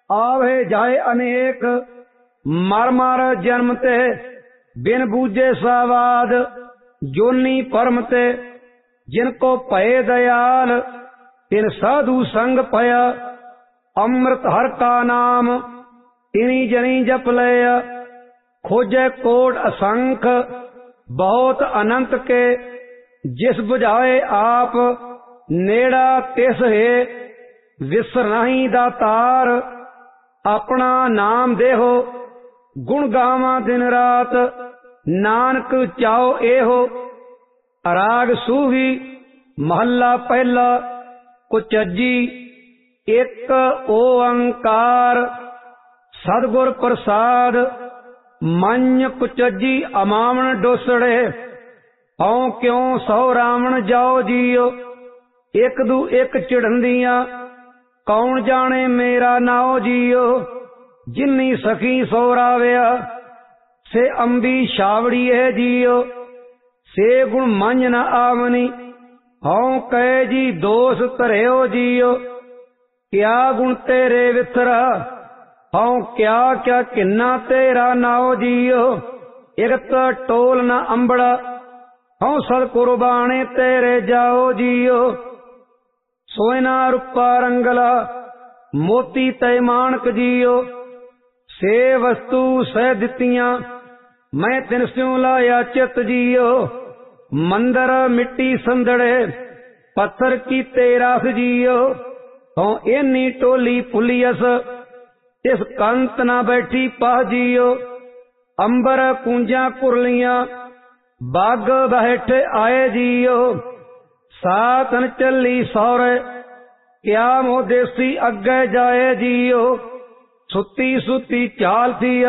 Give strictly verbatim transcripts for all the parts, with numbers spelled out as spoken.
आवे जाए अनेक मर मर जन्म ते बिन बूझे सावाद जोनी परम ते जिनको भये दयाल तिन साधु संग पया अमृत हर का नाम तिनी जनी जप लय खोजे कोट असंख बहुत अनंत के जिस बुझाए आप नेड़ा तिस है विसर नहीं दातार अपना नाम देहो गुण गावा दिन रात नानक चाओ एहो। राग सूही महला पहला कुचजी एक ओंकार सदगुर प्रसाद मन कुचजी अमामन डोसड़े औ क्यों सौ रावण जाओ जियो एक दू एक चिड़ंदियां कौन जाने मेरा नाओ जियो जिन्नी सखी सोराव्या से अंबी छावड़ी है जियो से गुण मंज न आवनी हूं कह जी दोष धरियो जियो क्या गुण तेरे विथरा हूं क्या क्या किन्ना तेरा नाओ जियो इरत टोल न अंबड़ा हूं सद कुर्बाने तेरे जाओ जियो सोयना रूपा रंगला मोती तय मानक जियो से वस्तु सह दितियां मैं तिन स्यों लाया चित जियो मंदर मिट्टी संदड़े पत्थर की तेरास जियो हों एनी टोली पुलियस इस कंत ना बैठी पा जियो अंबर कूंजा कुरलियां बाग बैठे आए जियो सातन चली सौरे क्या मोह देसी अगे जाए जियो सुती सुती चाल थिया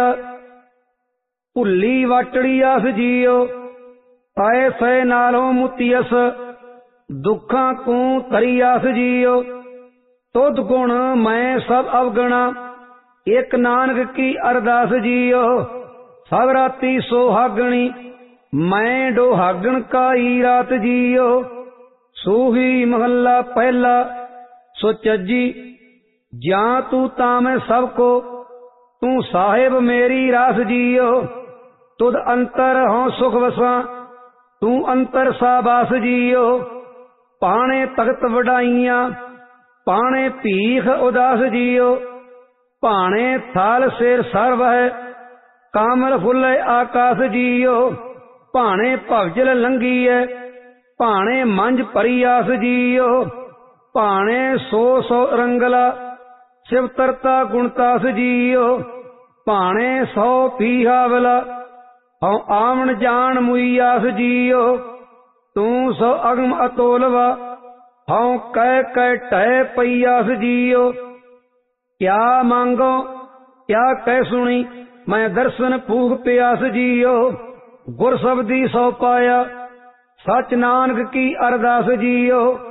भुली वाटड़ी आस जियो पाए सै नालों मुतियस दुखा को तरियास जियो तुद गुण मैं सब अवगणा एक नानक की अरदास जियो सब राती सोहागणी मैं डोहागण का ही रात जियो सूही महला पहला सोचजी ज्या तू तामै सबको तू साहिब मेरी रास जियो तुद अंतर हों सुख वसा तू अंतर साबास जियो पाने तख्त वडाइया पाने भीख उदास जियो पाने थाल सिर सर्व है कामल फुल आकाश जियो पाने भवजल लंघी है भाणे मंझ परियास जियो भाणे सो सौ रंगला शिव तरता गुणतास जियो भाणे सौ पीहावला हूं आमन जान मुईयास जियो तू सौ अगम अतोलवा हूं कह कह टह पईयास जियो क्या मांगो क्या कह सुनी मैं दर्शन भूख प्यास जियो गुर शब्दी सौ पाया सच नानक की अरदास जियो